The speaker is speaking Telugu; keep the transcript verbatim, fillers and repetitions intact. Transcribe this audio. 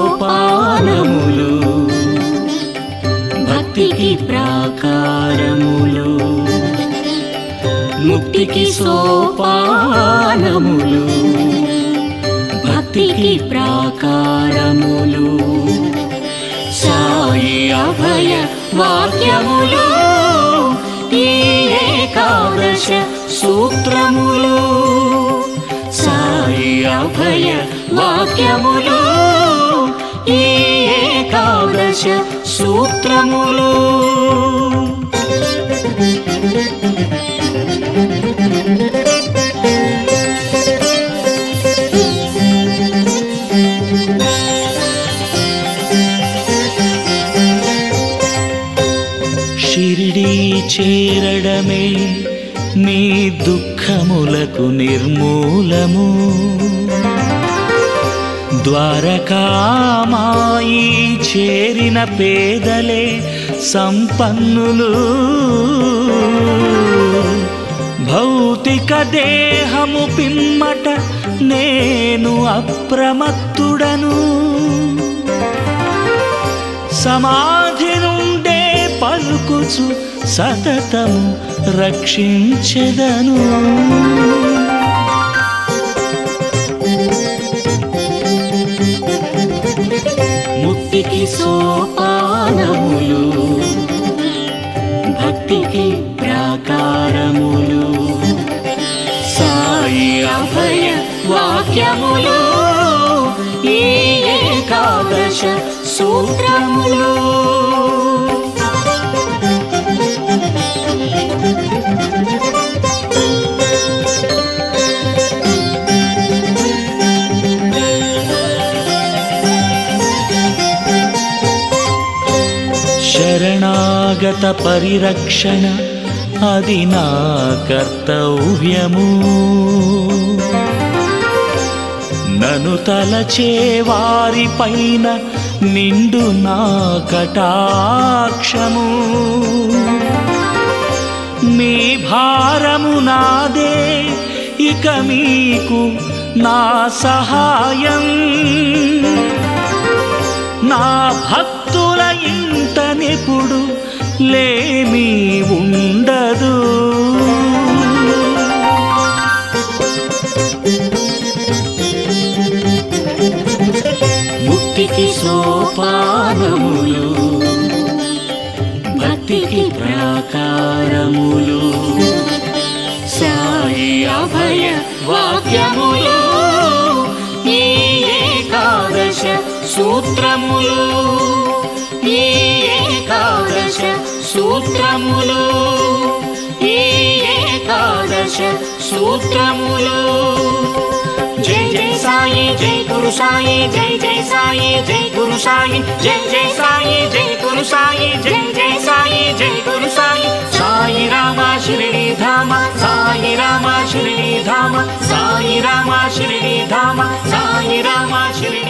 సోపానములు భక్తికి ప్రాకారములు ముక్తికి సోపానములు భక్తికి ప్రాకారములు సాయి అభయ వాక్యములు ఈ ఏకాదశ సూత్రములు సాయి అభయ వాక్యములు ఈ ఏకాదశ సూత్రములు షిరిడీ చేరడమే నీ దుఃఖములకు నిర్మూలము ద్వారకామాయి చేరిన పేదలే సంపన్నులు భౌతిక దేహము పిమ్మట నేను అప్రమత్తుడను సమాధి నుండే పలుకుచు సతతము రక్షించెదను ముక్తికి సోపానములు భక్తికి ప్రాకారములు సాయి అభయ వాక్యములు ఈ ఏకాదశ సూత్రములు శరణాగత పరిరక్షణ అది నా కర్తవ్యము నను తలచే వారి పైన నిండు నా కటాక్షము మీ భారము నాదే ఇక మీకు నా సహాయం నా భక్తుల ఇంటనెప్పుడు లేమి ఉండదు ముక్తికి సోపానములు భక్తికి ప్రాకారములు సాయి అభయ వాక్యములు ఈ ఏకాదశ సూత్రములు ఈ ఏకాదశ సూత్రములు ఈ ఏకాదశ సూత్రములు జై జై సాయి జై గురు సాయి జై జై సాయి జై గురు సాయి జై జై సాయి జై గురు సాయి జై జై సాయి జై గురు సాయి సాయి రామ శిరిడి ధామ సాయి రామ శిరిడి ధామ సాయి రామ శిరిడి ధామ సాయి రామ శిరిడి